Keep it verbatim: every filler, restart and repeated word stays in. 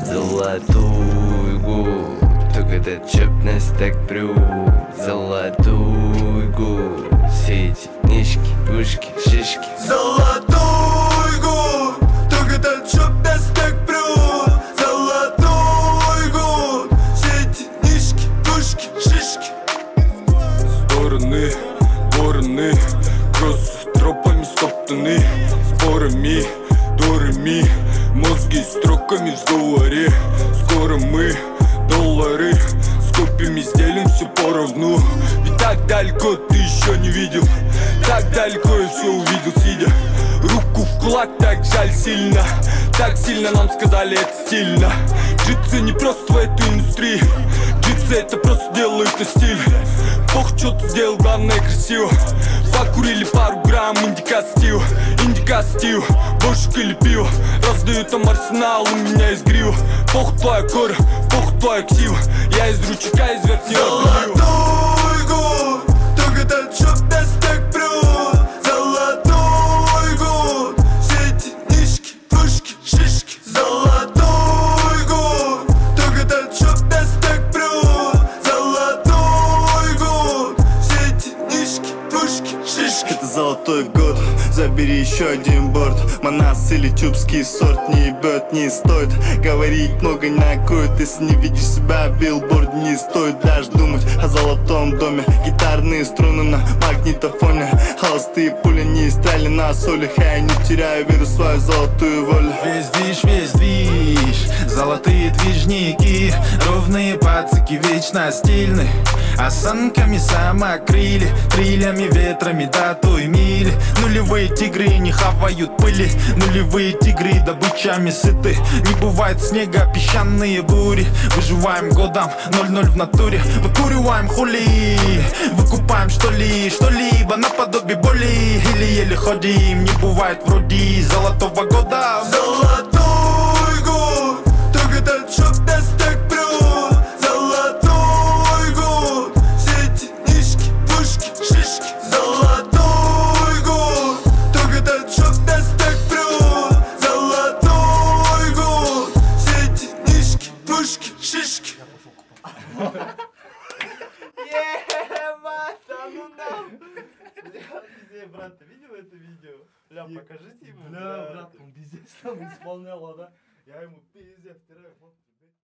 Золотой год, только этот чёпный стек прю. Золотой год, все эти нишки, пушки, шишки. Золотой год, только этот чёпный стек прю. Золотой год, все эти нишки, пушки, шишки. Стороны, вороны, кросс тропами стоптаны. Спорами, дорами, мозги строками в сговоре. Скоро мы доллары скопим и сделаем все поровну. Ведь так далеко ты еще не видел, так далеко я все увидел, сидя. Руку в кулак, так жаль сильно, так сильно нам сказали это стильно. Джитсы не просто в эту индустрию, джитсы это просто делают на стиль. Бог что ты сделал, главное красиво. Покурили пару грамм индика стил, индика стил, бошек или пиво. Раздаю там арсенал, у меня из грива. Бог твоя кора, бог твоя ксива. Я из ручейка, из верхнего залива. Золотой год, только этот чёпный стек прю. Золотой год, все эти нишки, пушки, шишки. Золотой год, только этот чёпный стек прю. Золотой год, все эти нишки, пушки, шишки. Это золотой год, забери еще один борт. Манас или чубский сорт не ебет, не стоит говорить много на коет. Если не видишь себя в билборде, не стоит даже думать о золотом доме. Гитарные струны на магнитофоне, холостые пули не истрали на солях. Я не теряю веру в свою золотую волю. Весь движ, весь движ, золотые движники, ровные пацаки, вечно стильны. Осанками самокрыли, крыльями, ветрами до той мили. Нулевые тигры не хавают пыли, нулевые тигры добычами сыты. Не бывает снега, песчаные бури. Выживаем годом, ноль-ноль в натуре. Выкуриваем хули, выкупаем что ли, что-либо наподобие боли. Или еле ходим, не бывает вроде золотого года. Золотой год, только этот чёпный стек прю. Золотой год, все эти нишки, пушки, шишки. Золотой год, только этот чёпный стек прю. Золотой год, все эти нишки, пушки, шишки. Ебать, да ну нам! Бля, брат, ты видел это видео? Бля, покажите ему. Бля, брат, он пиздец там исполнял, да? Я ему пиздец втираю.